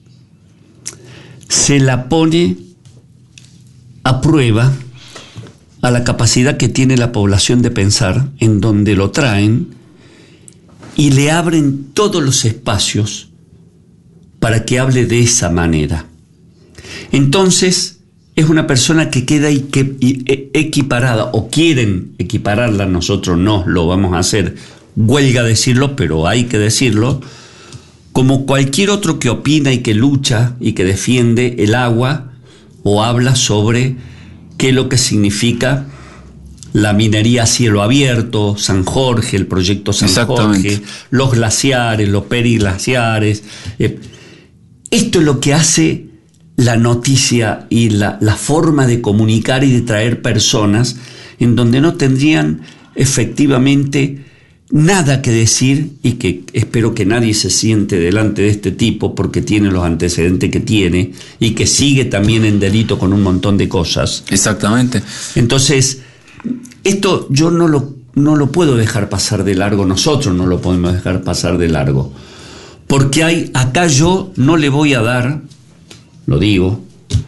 Se la pone a prueba a la capacidad que tiene la población de pensar, en donde lo traen y le abren todos los espacios para que hable de esa manera. Entonces, es una persona que queda equiparada, o quieren equipararla, nosotros no lo vamos a hacer, huelga decirlo, pero hay que decirlo, como cualquier otro que opina y que lucha y que defiende el agua o habla sobre qué es lo que significa la minería a cielo abierto, San Jorge, el proyecto San Jorge, los glaciares, los periglaciares. Eh, esto es lo que hace la noticia y la, la forma de comunicar y de traer personas en donde no tendrían efectivamente nada que decir, y que espero que nadie se siente delante de este tipo porque tiene los antecedentes que tiene y que sigue también en delito con un montón de cosas. Exactamente. Entonces, esto yo no lo, no lo puedo dejar pasar de largo, nosotros no lo podemos dejar pasar de largo, porque hay, acá yo no le voy a dar, lo digo,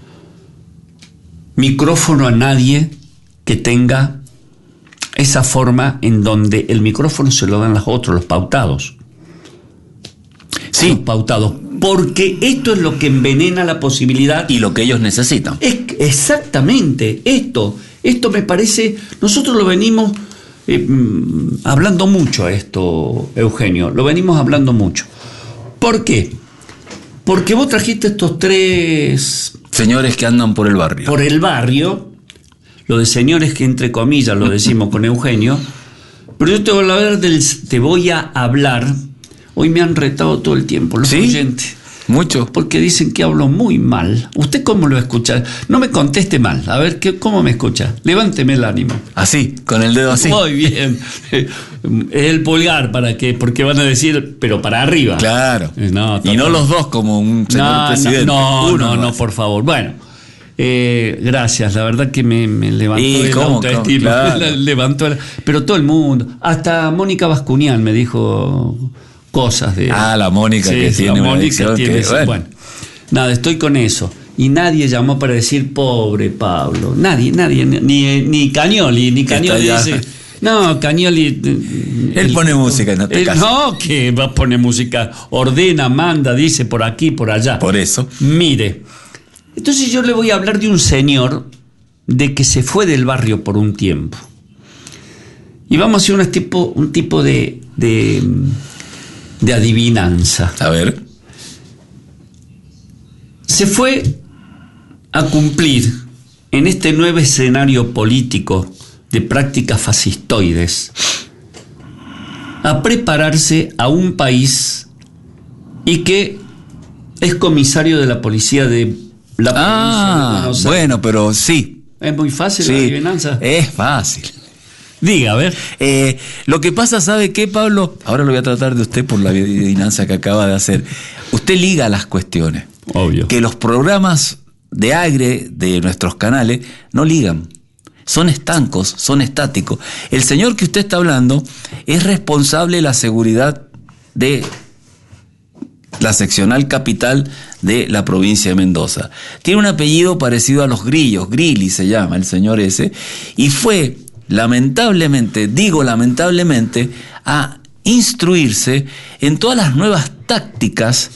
micrófono a nadie que tenga esa forma en donde el micrófono se lo dan los otros, los pautados. Sí. Los pautados. Porque esto es lo que envenena la posibilidad. Y lo que ellos necesitan. Es exactamente esto. Esto me parece, nosotros lo venimos eh, mm, hablando mucho esto, Eugenio, lo venimos hablando mucho. ¿Por qué? Porque vos trajiste estos tres... Señores que andan por el barrio. Por el barrio, lo de señores que entre comillas lo decimos con Eugenio, pero yo te voy a hablar del, te voy a hablar, hoy me han retado todo el tiempo los ¿Sí? oyentes. Mucho. Porque dicen que hablo muy mal. ¿Usted cómo lo escucha? No me conteste mal. A ver, ¿qué, ¿cómo me escucha? Levánteme el ánimo. Así, con el dedo así. Muy bien. Es el pulgar, ¿para qué? Porque van a decir, pero para arriba. Claro. No, y no los dos como un señor no, presidente. No, Uno no, no, nomás. por favor. Bueno, eh, gracias. La verdad que me, me levantó ¿Y el cómo, autoestima. cómo? Claro. Levantó el- pero todo el mundo. Hasta Mónica Bascuñán me dijo cosas de... Ah, la Mónica que sí, tiene la una Mónica adicción tiene que, ese- bueno. bueno, nada, estoy con eso. Y nadie llamó para decir, pobre Pablo. Nadie, nadie. Ni, ni Cañoli. Ni Que Cañoli está ya- dice... No, Cañoli... Él pone música y no te él- casas. No, que va a poner música. Ordena, manda, dice por aquí, por allá. Por eso. Mire, entonces yo le voy a hablar de un señor de que se fue del barrio por un tiempo. Y vamos a hacer un tipo, un tipo de, de, de adivinanza. A ver. Se fue a cumplir en este nuevo escenario político de prácticas fascistoides, a prepararse a un país y que es comisario de la policía de la provincia de Ah, Buenos Aires. bueno, pero sí. Es muy fácil la Sí, adivinanza. es fácil. Diga, a ver. Eh, lo que pasa, ¿sabe qué, Pablo? Ahora lo voy a tratar de usted por la adivinanza que acaba de hacer. Usted liga las cuestiones. Obvio. Que los programas de aire de nuestros canales no ligan. Son estancos, son estáticos. El señor que usted está hablando es responsable de la seguridad de la seccional capital de la provincia de Mendoza. Tiene un apellido parecido a los Grillos, Grilli se llama el señor ese, y fue, lamentablemente, digo lamentablemente, a instruirse en todas las nuevas tácticas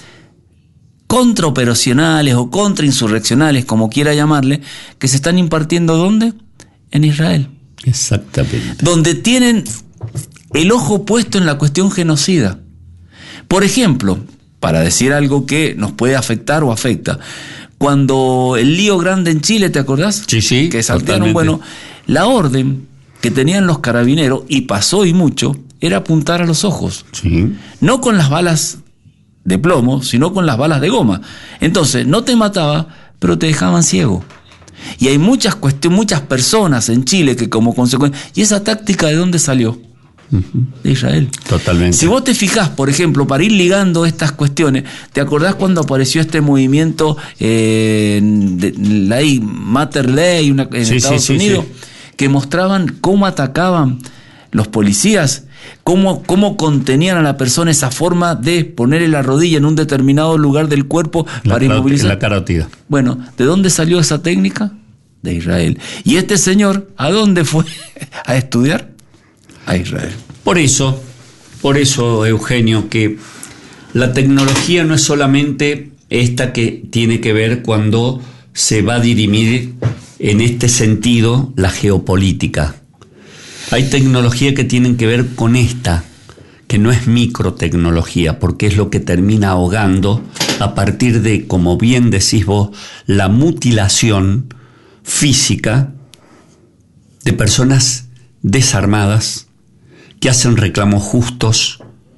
contraoperacionales o contrainsurreccionales, como quiera llamarle, que se están impartiendo ¿dónde? En Israel. Exactamente. Donde tienen el ojo puesto en la cuestión genocida. Por ejemplo, para decir algo que nos puede afectar o afecta, cuando el lío grande en Chile, ¿te acordás? Sí, sí, Que saltearon, totalmente. bueno, la orden que tenían los carabineros, y pasó y mucho, era apuntar a los ojos. Sí. No con las balas de plomo, sino con las balas de goma. Entonces, no te mataba, pero te dejaban ciego. Y hay muchas cuestiones, muchas personas en Chile que como consecuencia... ¿Y esa táctica de dónde salió? De Israel. Totalmente. Si vos te fijás, por ejemplo, para ir ligando estas cuestiones, ¿te acordás cuando apareció este movimiento, eh, de, la ley, Mater Ley, una, en Sí, Estados sí, sí, Unidos, sí. que mostraban cómo atacaban los policías, cómo, cómo contenían a la persona esa forma de ponerle la rodilla en un determinado lugar del cuerpo La, para carot- inmovilizar? la carótida. Bueno, ¿de dónde salió esa técnica? De Israel. ¿Y este señor a dónde fue a estudiar? A Israel. Por eso, por eso, Eugenio, que la tecnología no es solamente esta que tiene que ver cuando se va a dirimir en este sentido la geopolítica. Hay tecnología que tienen que ver con esta, que no es microtecnología, porque es lo que termina ahogando a partir de, como bien decís vos, la mutilación física de personas desarmadas que hacen reclamos justos,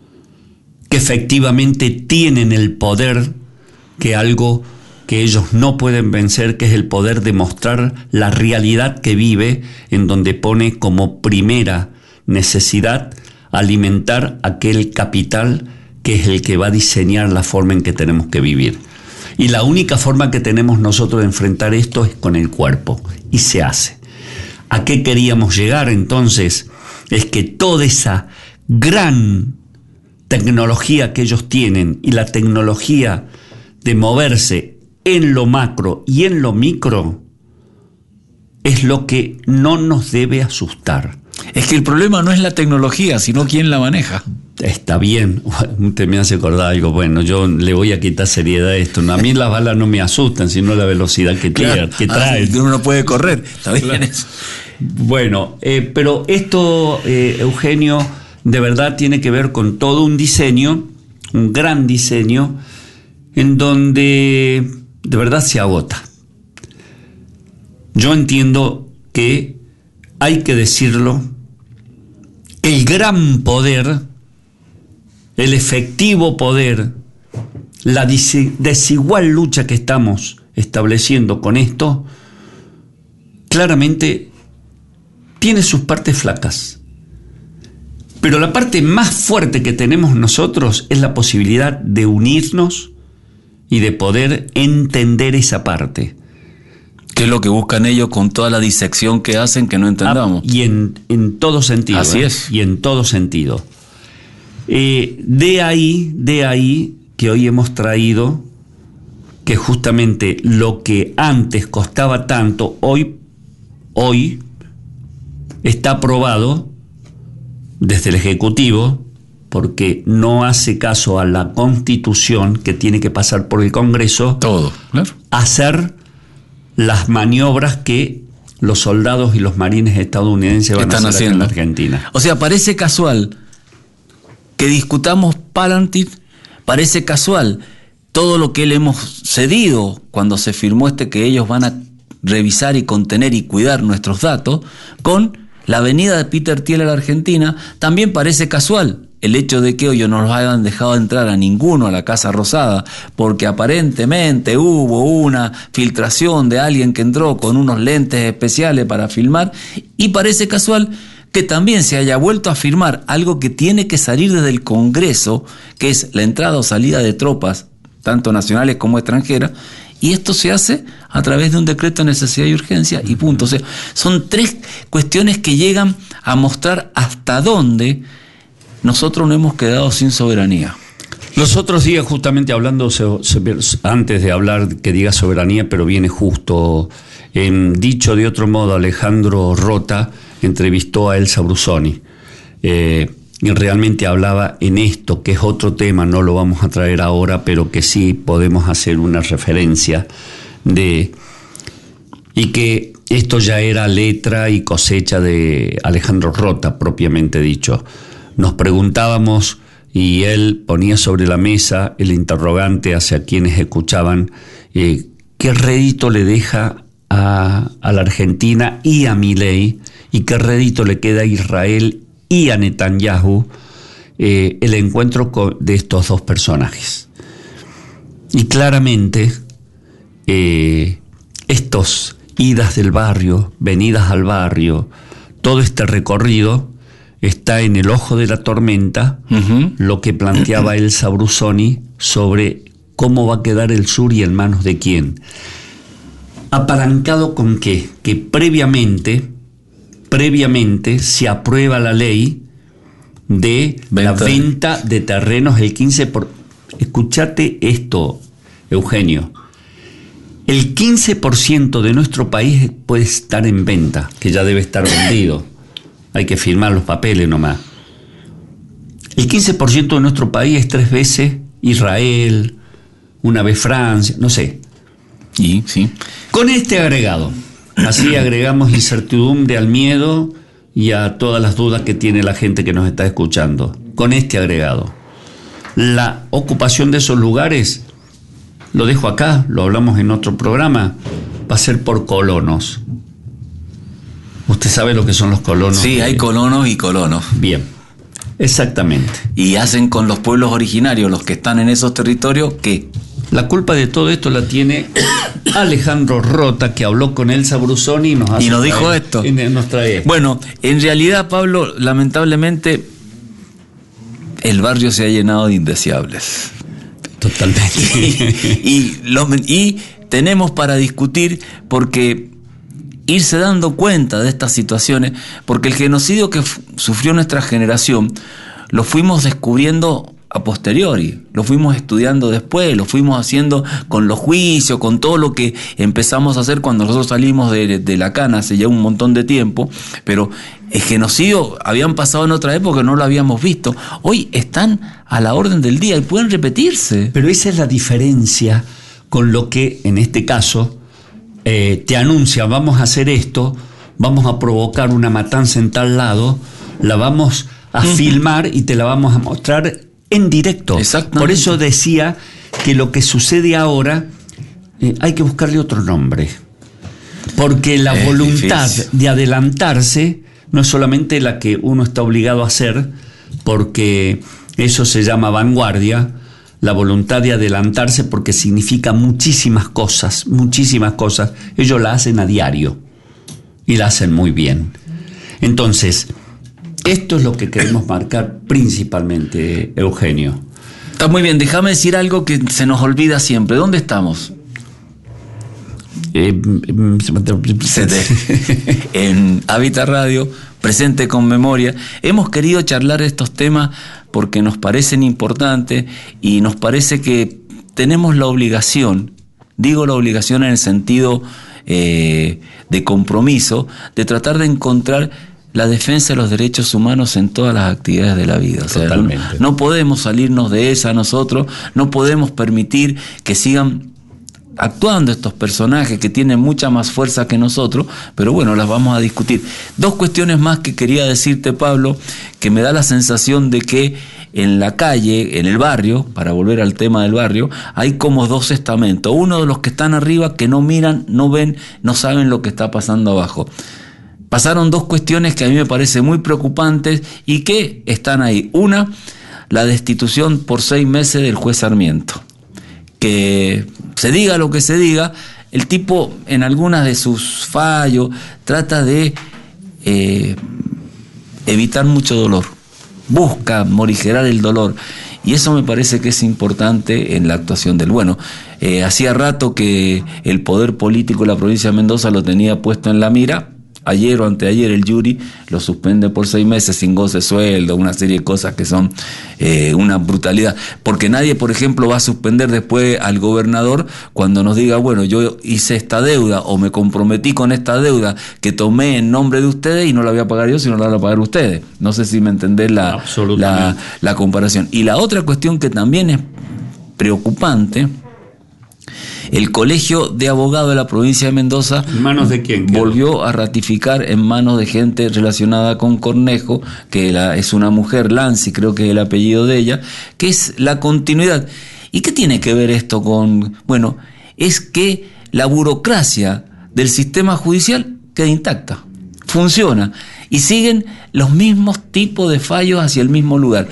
que efectivamente tienen el poder, que algo que ellos no pueden vencer, que es el poder de mostrar la realidad que vive, en donde pone como primera necesidad alimentar aquel capital que es el que va a diseñar la forma en que tenemos que vivir. Y la única forma que tenemos nosotros de enfrentar esto es con el cuerpo, y se hace. ¿A qué queríamos llegar entonces? Es que toda esa gran tecnología que ellos tienen y la tecnología de moverse en lo macro y en lo micro es lo que no nos debe asustar. Es que el problema no es la tecnología, sino quién la maneja. Está bien, usted me hace acordar algo, bueno, yo le voy a quitar seriedad a esto. A mí las balas no me asustan, sino la velocidad que, Claro. tiene, que Ah, trae. sí, uno no puede correr, está bien Claro. eso. Bueno, eh, pero esto, eh, Eugenio, de verdad tiene que ver con todo un diseño, un gran diseño, en donde de verdad se agota. Yo entiendo que hay que decirlo, el gran poder, el efectivo poder, la desigual lucha que estamos estableciendo con esto, claramente tiene sus partes flacas. Pero la parte más fuerte que tenemos nosotros es la posibilidad de unirnos y de poder entender esa parte. ¿Qué es lo que buscan ellos con toda la disección que hacen que no entendamos? Ah, y en, en todo sentido. Así ¿eh? es. Y en todo sentido. Eh, de ahí, de ahí que hoy hemos traído que justamente lo que antes costaba tanto, hoy, hoy está aprobado desde el Ejecutivo, porque no hace caso a la Constitución, que tiene que pasar por el Congreso. Todo, claro. Hacer las maniobras que los soldados y los marines estadounidenses van están a hacer haciendo acá en Argentina. O sea, parece casual que discutamos Palantir, parece casual todo lo que le hemos cedido cuando se firmó este que ellos van a revisar y contener y cuidar nuestros datos, con la venida de Peter Thiel a la Argentina. También parece casual el hecho de que ellos no nos hayan dejado entrar a ninguno a la Casa Rosada, porque aparentemente hubo una filtración de alguien que entró con unos lentes especiales para filmar, y parece casual que también se haya vuelto a firmar algo que tiene que salir desde el Congreso, que es la entrada o salida de tropas, tanto nacionales como extranjeras, y esto se hace a través de un decreto de necesidad y urgencia y punto. O sea, son tres cuestiones que llegan a mostrar hasta dónde nosotros no hemos quedado sin soberanía. Los otros días, justamente hablando, antes de hablar que diga soberanía, pero viene justo, eh, dicho de otro modo, Alejandro Rota entrevistó a Elsa Brusoni. Eh, y realmente hablaba en esto, que es otro tema, no lo vamos a traer ahora, pero que sí podemos hacer una referencia de... Y que esto ya era letra y cosecha de Alejandro Rota, propiamente dicho. Nos preguntábamos, y él ponía sobre la mesa el interrogante hacia quienes escuchaban, eh, ¿qué rédito le deja a, a la Argentina y a Milei, y qué rédito le queda a Israel y a Netanyahu eh, el encuentro con, de estos dos personajes? Y claramente eh, estos idas del barrio, venidas al barrio, todo este recorrido está en el ojo de la tormenta. Uh-huh. Lo que planteaba Elsa Brusoni sobre cómo va a quedar el sur y en manos de quién. ¿Apalancado con qué? Que previamente, previamente se aprueba la ley de venta. La venta de terrenos, el quince por ciento. Escuchate esto, Eugenio. El quince por ciento de nuestro país puede estar en venta, que ya debe estar vendido. Hay que firmar los papeles nomás. El quince por ciento de nuestro país es tres veces Israel, una vez Francia, no sé. Y sí. Con este agregado, así agregamos incertidumbre al miedo y a todas las dudas que tiene la gente que nos está escuchando. Con este agregado, la ocupación de esos lugares, lo dejo acá, lo hablamos en otro programa, va a ser por colonos. ¿Usted sabe lo que son los colonos? Sí, hay colonos y colonos. Bien, exactamente. Y hacen con los pueblos originarios, los que están en esos territorios, ¿qué? La culpa de todo esto la tiene Alejandro Rota, que habló con Elsa Brusoni y nos, hace y nos dijo traer, esto. Nos trae esto. Bueno, en realidad, Pablo, lamentablemente, el barrio se ha llenado de indeseables. Totalmente. y, y, lo, y tenemos para discutir, porque irse dando cuenta de estas situaciones, porque el genocidio que f- sufrió nuestra generación lo fuimos descubriendo a posteriori, lo fuimos estudiando después, lo fuimos haciendo con los juicios, con todo lo que empezamos a hacer cuando nosotros salimos de, de la cana hace ya un montón de tiempo, pero el genocidio habían pasado en otra época, no lo habíamos visto, hoy están a la orden del día y pueden repetirse. Pero esa es la diferencia con lo que en este caso Eh, te anuncia, vamos a hacer esto, vamos a provocar una matanza en tal lado, la vamos a uh-huh. filmar y te la vamos a mostrar en directo. Por eso decía que lo que sucede ahora eh, hay que buscarle otro nombre, porque la es voluntad difícil. De adelantarse no es solamente la que uno está obligado a hacer, porque eso se llama vanguardia, la voluntad de adelantarse, porque significa muchísimas cosas, muchísimas cosas. Ellos la hacen a diario y la hacen muy bien. Entonces, esto es lo que queremos marcar principalmente, Eugenio. Está muy bien, déjame decir algo que se nos olvida siempre. ¿Dónde estamos? Eh, en Hábitat Radio, presente con memoria. Hemos querido charlar estos temas porque nos parecen importantes y nos parece que tenemos la obligación, digo la obligación en el sentido eh, de compromiso, de tratar de encontrar la defensa de los derechos humanos en todas las actividades de la vida. O sea, Totalmente. No, no podemos salirnos de esa nosotros, no podemos permitir que sigan actuando estos personajes que tienen mucha más fuerza que nosotros, pero bueno, las vamos a discutir. Dos cuestiones más que quería decirte, Pablo, que me da la sensación de que en la calle, en el barrio, para volver al tema del barrio, hay como dos estamentos. Uno de los que están arriba, que no miran, no ven, no saben lo que está pasando abajo. Pasaron dos cuestiones que a mí me parecen muy preocupantes y que están ahí. Una, la destitución por seis meses del juez Sarmiento. Que se diga lo que se diga, el tipo en algunas de sus fallos trata de eh, evitar mucho dolor, busca morigerar el dolor, y eso me parece que es importante en la actuación del bueno. Eh, hacía rato que el poder político de la provincia de Mendoza lo tenía puesto en la mira. Ayer o anteayer el jury lo suspende por seis meses sin goce de sueldo, una serie de cosas que son eh, una brutalidad. Porque nadie, por ejemplo, va a suspender después al gobernador cuando nos diga, bueno, yo hice esta deuda o me comprometí con esta deuda que tomé en nombre de ustedes y no la voy a pagar yo, sino la van a pagar ustedes. No sé si me entendés la, la, la comparación. Y la otra cuestión que también es preocupante, el Colegio de Abogados de la provincia de Mendoza, ¿en manos de quién quedó? Volvió a ratificar en manos de gente relacionada con Cornejo, que la, es una mujer, Lancy, creo que es el apellido de ella, que es la continuidad. ¿Y qué tiene que ver esto con...? Bueno, es que la burocracia del sistema judicial queda intacta, funciona, y siguen los mismos tipos de fallos hacia el mismo lugar.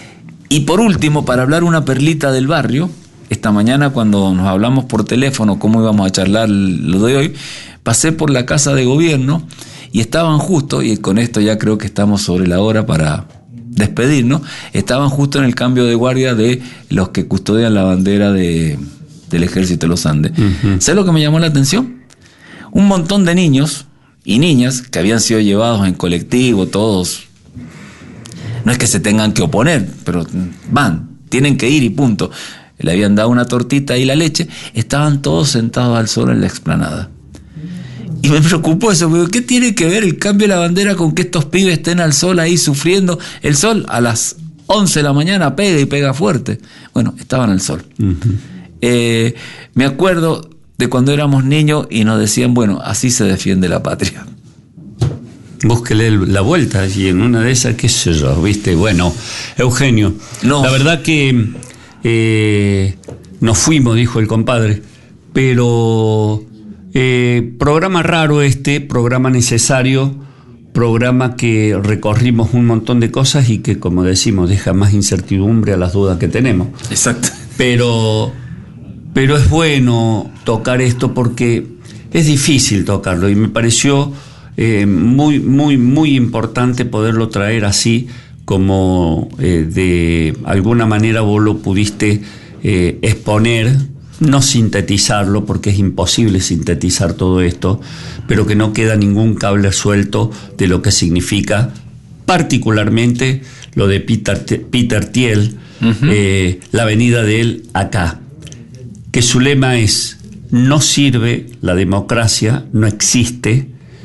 Y por último, para hablar una perlita del barrio, esta mañana cuando nos hablamos por teléfono cómo íbamos a charlar lo de hoy, pasé por la casa de gobierno y estaban justo, y con esto ya creo que estamos sobre la hora para despedirnos, estaban justo en el cambio de guardia de los que custodian la bandera de, del Ejército de los Andes. Uh-huh. ¿Sabes lo que me llamó la atención? Un montón de niños y niñas que habían sido llevados en colectivo, todos, no es que se tengan que oponer, pero van, tienen que ir y punto. Le habían dado una tortita y la leche, estaban todos sentados al sol en la explanada. Y me preocupó eso, porque ¿qué tiene que ver el cambio de la bandera con que estos pibes estén al sol ahí sufriendo? El sol a las once de la mañana pega y pega fuerte. Bueno, estaban al sol. Uh-huh. Eh, me acuerdo de cuando éramos niños y nos decían, bueno, así se defiende la patria. Búsquele la vuelta y en una de esas, qué sé yo, ¿viste? Bueno, Eugenio, no. La verdad que eh, nos fuimos, dijo el compadre, pero eh, programa raro este, programa necesario, programa que recorrimos un montón de cosas y que, como decimos, deja más incertidumbre a las dudas que tenemos. Exacto. Pero, pero es bueno tocar esto porque es difícil tocarlo y me pareció eh, muy, muy, muy importante poderlo traer así, como eh, de alguna manera vos lo pudiste eh, exponer, no sintetizarlo, porque es imposible sintetizar todo esto, pero que no queda ningún cable suelto de lo que significa particularmente lo de Peter, Peter Thiel, uh-huh. eh, la venida de él acá, que su lema es: no sirve la democracia, no existe,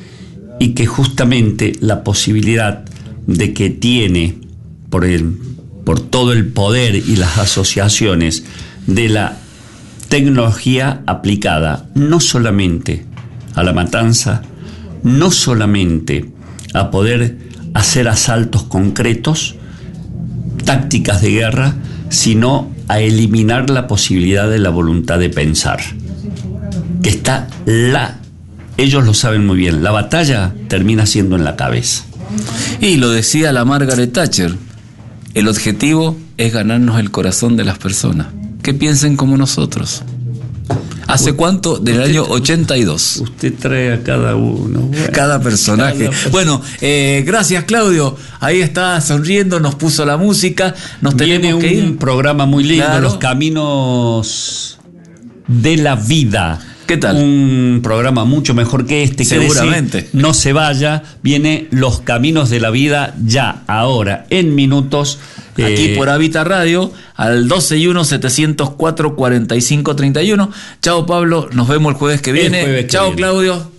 y que justamente la posibilidad de que tiene por el, por todo el poder y las asociaciones de la tecnología aplicada no solamente a la matanza, no solamente a poder hacer asaltos concretos, tácticas de guerra, sino a eliminar la posibilidad de la voluntad de pensar. Que está la, ellos lo saben muy bien, la batalla termina siendo en la cabeza. Y lo decía la Margaret Thatcher, el objetivo es ganarnos el corazón de las personas, que piensen como nosotros. ¿Hace cuánto? Del año ochenta y dos. Usted trae a cada uno. Bueno, cada personaje. Cada... Bueno, eh, gracias Claudio. Ahí está sonriendo, nos puso la música. Nos Viene tenemos que ir. un programa muy lindo, claro. Los Caminos de la Vida. ¿Qué tal? Un programa mucho mejor que este. Seguramente. Decir, no se vaya. Viene Los Caminos de la Vida ya, ahora, en minutos. Aquí eh, por Habita Radio, al doce y uno, setecientos cuatro, cuarenta y cinco, treinta y uno. Chao Pablo, nos vemos el jueves que viene. Jueves que Chao viene. Claudio.